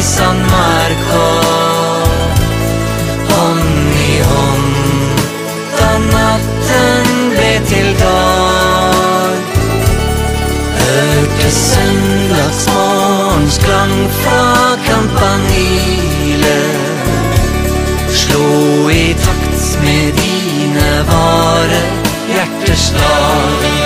sandmarkhav. Hånd i hånd da natten ble til dag, hørte søndagsmorgens klang fra Campanile, slå i takt med dine vare hjerteslag.